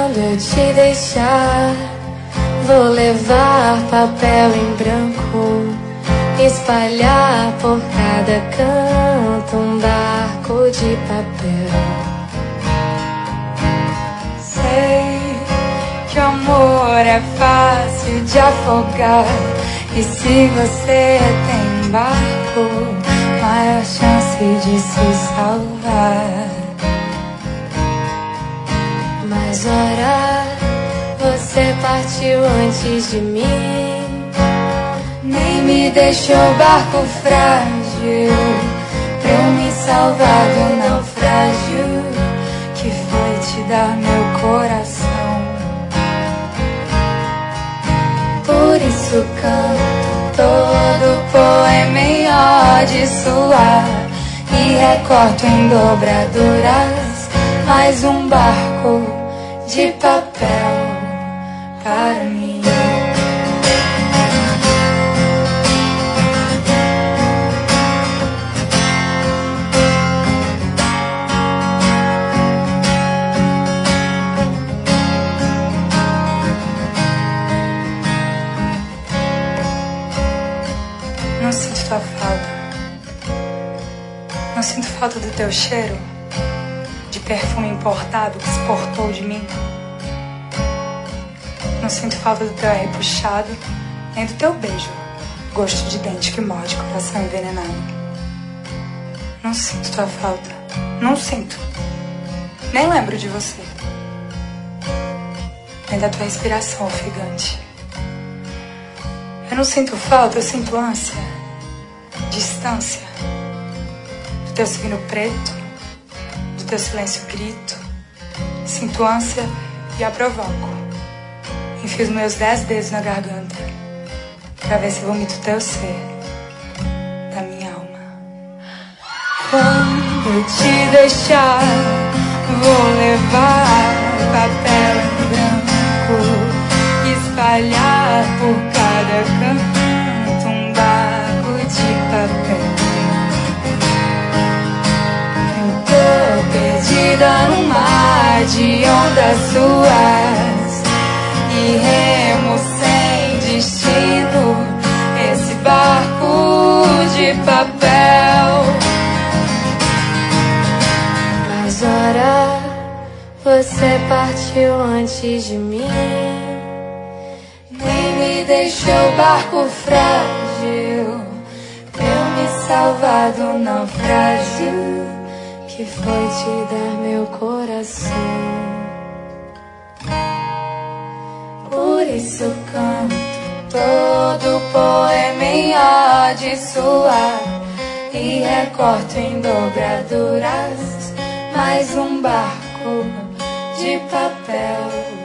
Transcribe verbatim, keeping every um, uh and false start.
Quando eu te deixar, vou levar papel em branco, espalhar por cada canto um barco de papel. Sei que o amor é fácil de afogar, e se você tem um barco, maior chance de se salvar. Mas ora, você partiu antes de mim, nem me deixou barco frágil pra eu me salvar do naufrágio que foi te dar meu coração. Por isso canto todo poema em ó de suar, e recorto em dobraduras mais um barco de papel para mim. Não sinto tua falta. Não sinto falta do teu cheiro de perfume importado que se portou de mim. Não sinto falta do teu ar puxado, nem do teu beijo, gosto de dente que morde coração envenenado. Não sinto tua falta. Não sinto. Nem lembro de você, nem da tua respiração ofegante. Eu não sinto falta, eu sinto ânsia, distância do teu signo preto, do teu silêncio grito. Sinto ânsia e a provoco. Enfio os meus dez dedos na garganta pra ver se vomito o teu ser da minha alma. Quando eu te deixar, vou levar papel em branco, espalhar por cada canto um barco de papel. Eu tô perdida no mar de ondas suas e remo sem destino, esse barco de papel. mas ora, você partiu antes de mim, Nem me deixou barco frágil pra eu me salvar do naufrágio que foi te dar meu coração. Por isso canto todo poema em ó de suar, e recorto em dobraduras mais um barco de papel.